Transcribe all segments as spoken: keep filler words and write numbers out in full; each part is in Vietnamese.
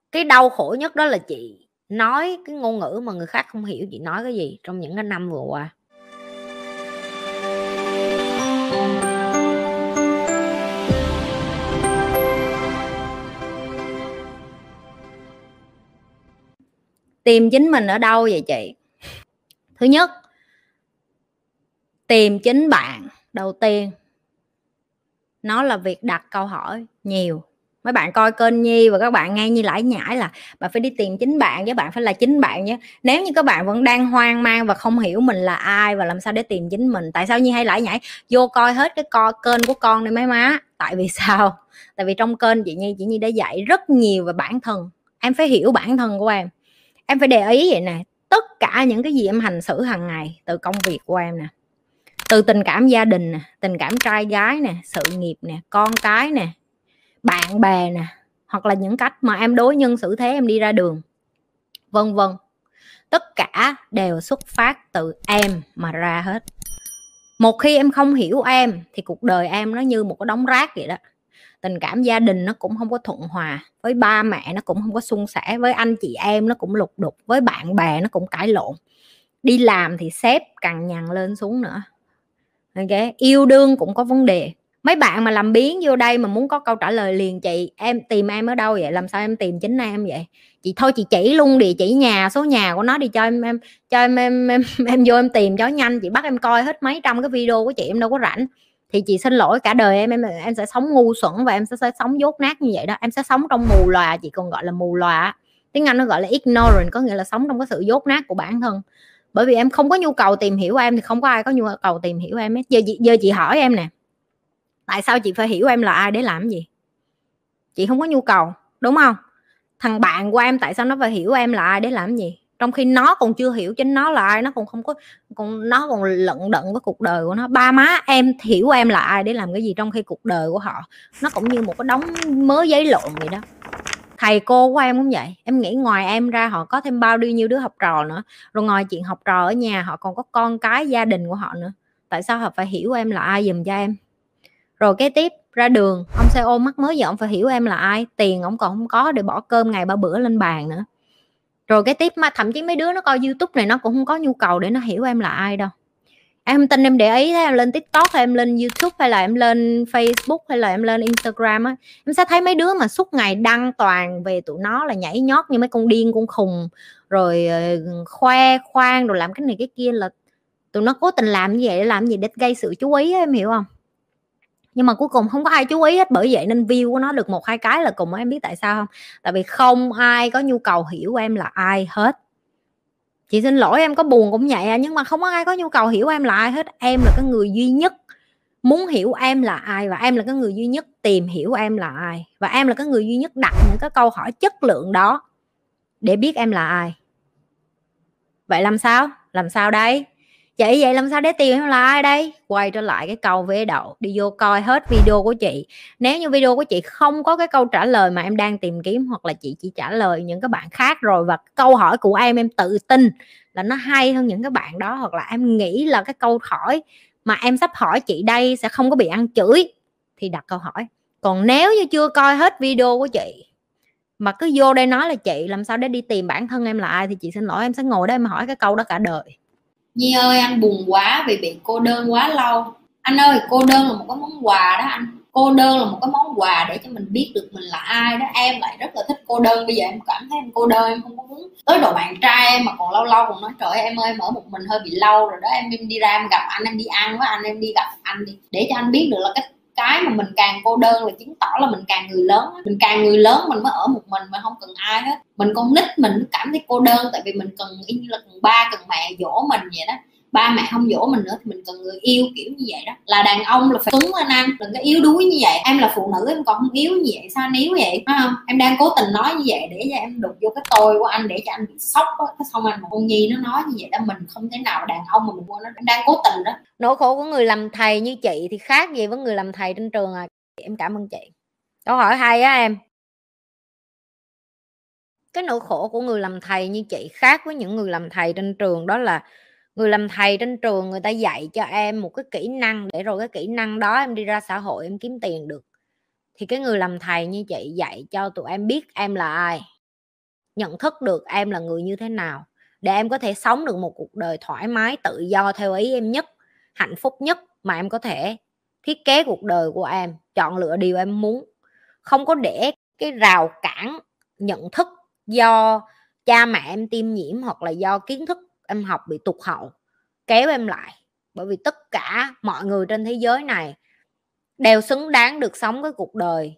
Cái đau khổ nhất đó là chị nói cái ngôn ngữ mà người khác không hiểu chị nói cái gì trong những cái năm vừa qua. Tìm chính mình ở đâu vậy chị? Thứ nhất, tìm chính bạn đầu tiên. Nó là việc đặt câu hỏi nhiều. Mấy bạn coi kênh Nhi và các bạn nghe Nhi lải nhải là bạn phải đi tìm chính bạn, với bạn phải là chính bạn nhé. Nếu như các bạn vẫn đang hoang mang và không hiểu mình là ai và làm sao để tìm chính mình, tại sao Nhi hay lải nhải vô coi hết cái co kênh của con đi mấy má. Tại vì sao? Tại vì trong kênh chị Nhi, chị Nhi đã dạy rất nhiều về bản thân. Em phải hiểu bản thân của em. Em phải để ý vậy nè, tất cả những cái gì em hành xử hàng ngày, từ công việc của em nè, từ tình cảm gia đình nè, tình cảm trai gái nè, sự nghiệp nè, con cái nè, bạn bè nè, hoặc là những cách mà em đối nhân xử thế, em đi ra đường, vân vân, tất cả đều xuất phát từ em mà ra hết. Một khi em không hiểu em thì cuộc đời em nó như một cái đống rác vậy đó. Tình cảm gia đình nó cũng không có thuận hòa, với ba mẹ nó cũng không có suôn sẻ, với anh chị em nó cũng lục đục, với bạn bè nó cũng cãi lộn, đi làm thì sếp cằn nhằn lên xuống nữa. Ok, yêu đương cũng có vấn đề. Mấy bạn mà làm biến vô đây mà muốn có câu trả lời liền, chị em tìm em ở đâu vậy? Làm sao em tìm chính em vậy? Chị thôi chị chỉ luôn địa chỉ nhà, số nhà của nó đi cho em, em cho em em, em em vô em tìm cho nhanh. Chị bắt em coi hết mấy trăm cái video của chị, em đâu có rảnh. Thì chị xin lỗi, cả đời em em em sẽ sống ngu xuẩn và em sẽ, sẽ sống dốt nát như vậy đó. Em sẽ sống trong mù lòa, chị còn gọi là mù lòa. Tiếng Anh nó gọi là ignorant, có nghĩa là sống trong cái sự dốt nát của bản thân. Bởi vì em không có nhu cầu tìm hiểu em thì không có ai có nhu cầu tìm hiểu em hết. Giờ, giờ chị hỏi em nè, tại sao chị phải hiểu em là ai để làm gì? Chị không có nhu cầu, đúng không? Thằng bạn của em tại sao nó phải hiểu em là ai để làm gì? Trong khi nó còn chưa hiểu chính nó là ai, nó còn không có, còn nó còn lận đận với cuộc đời của nó. Ba má em hiểu em là ai để làm cái gì, trong khi cuộc đời của họ nó cũng như một cái đống mớ giấy lộn vậy đó. Thầy cô của em cũng vậy. Em nghĩ ngoài em ra họ có thêm bao nhiêu đứa học trò nữa. Rồi ngoài chuyện học trò ở nhà, họ còn có con cái, gia đình của họ nữa. Tại sao họ phải hiểu em là ai giùm cho em? Rồi cái tiếp ra đường, ông xe ôm mắc mới giờ ông phải hiểu em là ai. Tiền ông còn không có để bỏ cơm ngày ba bữa lên bàn nữa. Rồi cái tiếp mà thậm chí mấy đứa nó coi YouTube này nó cũng không có nhu cầu để nó hiểu em là ai đâu. Em không tin em để ý, em lên TikTok hay em lên YouTube hay là em lên Facebook hay là em lên Instagram á, em sẽ thấy mấy đứa mà suốt ngày đăng toàn về tụi nó là nhảy nhót như mấy con điên con khùng, rồi khoe khoang rồi làm cái này cái kia, là tụi nó cố tình làm như vậy để làm gì? Để gây sự chú ý á, em hiểu không? Nhưng mà cuối cùng không có ai chú ý hết. Bởi vậy nên view của nó được một hai cái là cùng. Em biết tại sao không? Tại vì không ai có nhu cầu hiểu em là ai hết. Chị xin lỗi, em có buồn cũng vậy à, nhưng mà không có ai có nhu cầu hiểu em là ai hết. Em là cái người duy nhất muốn hiểu em là ai, và em là cái người duy nhất tìm hiểu em là ai, và em là cái người duy nhất đặt những cái câu hỏi chất lượng đó để biết em là ai. Vậy làm sao? Làm sao đây? Chị vậy làm sao để tìm em là ai đây? Quay trở lại cái câu vế đầu, đi vô coi hết video của chị. Nếu như video của chị không có cái câu trả lời mà em đang tìm kiếm, hoặc là chị chỉ trả lời những cái bạn khác rồi, và câu hỏi của em em tự tin là nó hay hơn những cái bạn đó, hoặc là em nghĩ là cái câu hỏi mà em sắp hỏi chị đây sẽ không có bị ăn chửi, thì đặt câu hỏi. Còn nếu như chưa coi hết video của chị mà cứ vô đây nói là chị làm sao để đi tìm bản thân em là ai, thì chị xin lỗi, em sẽ ngồi đó em hỏi cái câu đó cả đời. Nhi ơi, anh buồn quá vì bị cô đơn quá lâu. Anh ơi, cô đơn là một cái món quà đó anh. Cô đơn là một cái món quà để cho mình biết được mình là ai đó. Em lại rất là thích cô đơn. Bây giờ em cảm thấy em cô đơn, em không có muốn tới độ bạn trai em mà còn lâu lâu còn nói trời ơi, em ơi em ở một mình hơi bị lâu rồi đó, em, em đi ra em gặp anh, em đi ăn với anh, em đi gặp anh đi, để cho anh biết được là cái cái mà mình càng cô đơn là chứng tỏ là mình càng người lớn. Mình càng người lớn mình mới ở một mình mà không cần ai hết. Mình con nít mình cảm thấy cô đơn tại vì mình cần y như là cần ba cần mẹ dỗ mình vậy đó. Ba mẹ không dỗ mình nữa thì mình cần người yêu kiểu như vậy đó. Là đàn ông là phải cứng lên anh, đừng có yếu đuối như vậy. Em là phụ nữ em còn không yếu như vậy sao anh yếu vậy, phải không? Em đang cố tình nói như vậy để cho em đục vô cái tôi của anh, để cho anh bị sốc á. Cái xong anh một con Nhi nó nói như vậy đó, mình không thể nào đàn ông mà mình quên nó. Em đang cố tình đó. Nỗi khổ của người làm thầy như chị thì khác gì với người làm thầy trên trường à. Em cảm ơn chị. Câu hỏi hay á em. Cái nỗi khổ của người làm thầy như chị khác với những người làm thầy trên trường, đó là người làm thầy trên trường người ta dạy cho em một cái kỹ năng, để rồi cái kỹ năng đó em đi ra xã hội em kiếm tiền được. Thì cái người làm thầy như chị dạy cho tụi em biết em là ai. nhận thức được em là người như thế nào, để em có thể sống được một cuộc đời thoải mái, tự do theo ý em nhất, hạnh phúc nhất mà em có thể thiết kế cuộc đời của em, chọn lựa điều em muốn. Không có để cái rào cản nhận thức do cha mẹ em tiêm nhiễm hoặc là do kiến thức em học bị tụt hậu kéo em lại. Bởi vì tất cả mọi người trên thế giới này đều xứng đáng được sống cái cuộc đời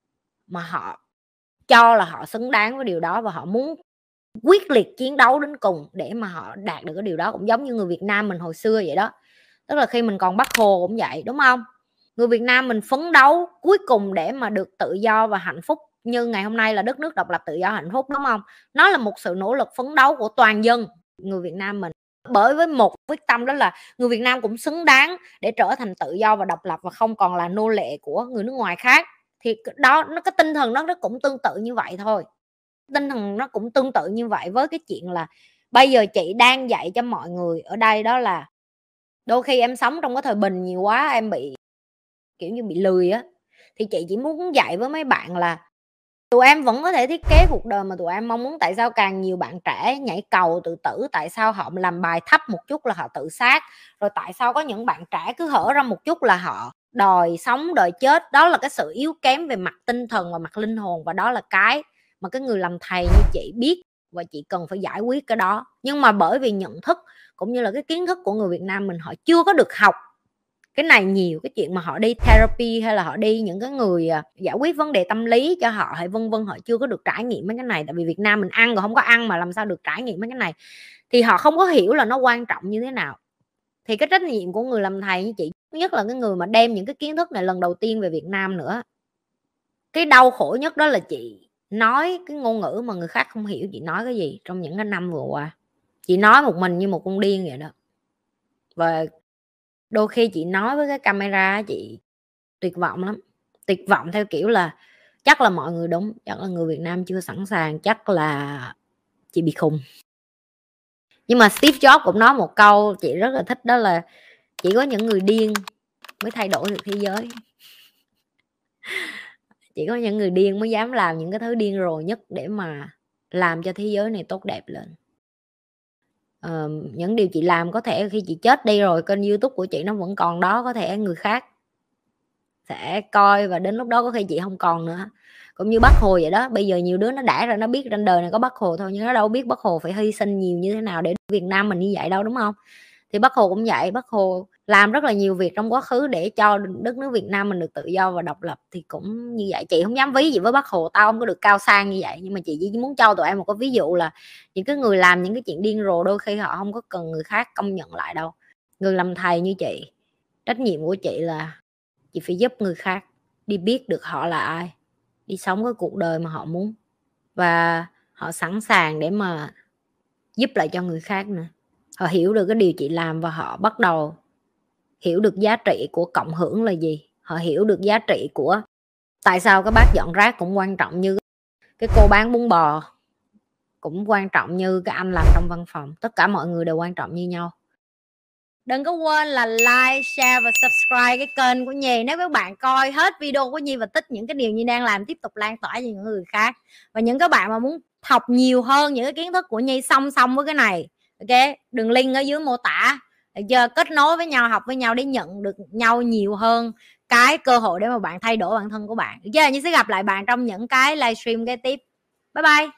mà họ cho là họ xứng đáng với điều đó, và họ muốn quyết liệt chiến đấu đến cùng để mà họ đạt được cái điều đó. Cũng giống như người Việt Nam mình hồi xưa vậy đó. Tức là khi mình còn Bác Hồ cũng vậy, đúng không? Người Việt Nam mình phấn đấu cuối cùng để mà được tự do và hạnh phúc như ngày hôm nay là đất nước độc lập, tự do, hạnh phúc, đúng không? Nó là một sự nỗ lực phấn đấu của toàn dân người Việt Nam mình, bởi với một quyết tâm đó là người Việt Nam cũng xứng đáng để trở thành tự do và độc lập và không còn là nô lệ của người nước ngoài khác. Thì đó, nó cái tinh thần đó nó cũng tương tự như vậy thôi. Tinh thần nó cũng tương tự như vậy với cái chuyện là bây giờ chị đang dạy cho mọi người ở đây, đó là đôi khi em sống trong cái thời bình nhiều quá, em bị kiểu như bị lười á, thì chị chỉ muốn dạy với mấy bạn là tụi em vẫn có thể thiết kế cuộc đời mà tụi em mong muốn. Tại sao càng nhiều bạn trẻ nhảy cầu tự tử? Tại sao họ làm bài thấp một chút là họ tự sát? Rồi tại sao có những bạn trẻ cứ hở ra một chút là họ đòi sống đòi chết? Đó là cái sự yếu kém về mặt tinh thần và mặt linh hồn, và đó là cái mà cái người làm thầy như chị biết, và chị cần phải giải quyết cái đó. Nhưng mà bởi vì nhận thức cũng như là cái kiến thức của người Việt Nam mình, họ chưa có được học cái này nhiều. Cái chuyện mà họ đi therapy hay là họ đi những cái người giải quyết vấn đề tâm lý cho họ hay vân vân, họ chưa có được trải nghiệm mấy cái này. Tại vì Việt Nam mình ăn rồi không có ăn mà làm sao được trải nghiệm mấy cái này, thì họ không có hiểu là nó quan trọng như thế nào. Thì cái trách nhiệm của người làm thầy như chị, nhất là cái người mà đem những cái kiến thức này lần đầu tiên về Việt Nam nữa, cái đau khổ nhất đó là chị nói cái ngôn ngữ mà người khác không hiểu chị nói cái gì trong những cái năm vừa qua. Chị nói một mình như một con điên vậy đó. Và đôi khi chị nói với cái camera chị tuyệt vọng lắm. Tuyệt vọng theo kiểu là chắc là mọi người đúng, chắc là người Việt Nam chưa sẵn sàng, chắc là chị bị khùng. Nhưng mà Steve Jobs cũng nói một câu chị rất là thích, đó là chỉ có những người điên mới thay đổi được thế giới. Chỉ có những người điên mới dám làm những cái thứ điên rồ nhất để mà làm cho thế giới này tốt đẹp lên. Ờ, những điều chị làm có thể khi chị chết đi rồi kênh YouTube của chị nó vẫn còn đó, có thể người khác sẽ coi và đến lúc đó có khi chị không còn nữa. Cũng như Bác Hồ vậy đó, bây giờ nhiều đứa nó đã ra nó biết trên đời này có Bác Hồ thôi, nhưng nó đâu biết Bác Hồ phải hy sinh nhiều như thế nào để Việt Nam mình như vậy đâu, đúng không? Thì Bác Hồ cũng vậy, Bác Hồ làm rất là nhiều việc trong quá khứ để cho đất nước Việt Nam mình được tự do và độc lập, thì cũng như vậy. Chị không dám ví gì với Bác Hồ, tao không có được cao sang như vậy, nhưng mà chị chỉ muốn cho tụi em một cái ví dụ là những cái người làm những cái chuyện điên rồ đôi khi họ không có cần người khác công nhận lại đâu. Người làm thầy như chị, trách nhiệm của chị là chị phải giúp người khác đi biết được họ là ai, đi sống cái cuộc đời mà họ muốn, và họ sẵn sàng để mà giúp lại cho người khác nữa. Họ hiểu được cái điều chị làm và họ bắt đầu hiểu được giá trị của cộng hưởng là gì. Họ hiểu được giá trị của tại sao cái bác dọn rác cũng quan trọng như cái cô bán bún bò, cũng quan trọng như cái anh làm trong văn phòng. Tất cả mọi người đều quan trọng như nhau. Đừng có quên là like, share và subscribe cái kênh của Nhi. Nếu các bạn coi hết video của Nhi và thích những cái điều Nhi đang làm, tiếp tục lan tỏa cho những người khác. Và những các bạn mà muốn học nhiều hơn những cái kiến thức của Nhi song song với cái này, ok, đường link ở dưới mô tả, được chưa? Kết nối với nhau, học với nhau để nhận được nhau nhiều hơn cái cơ hội để mà bạn thay đổi bản thân của bạn, được chưa? Nhi sẽ gặp lại bạn trong những cái livestream kế tiếp. Bye bye.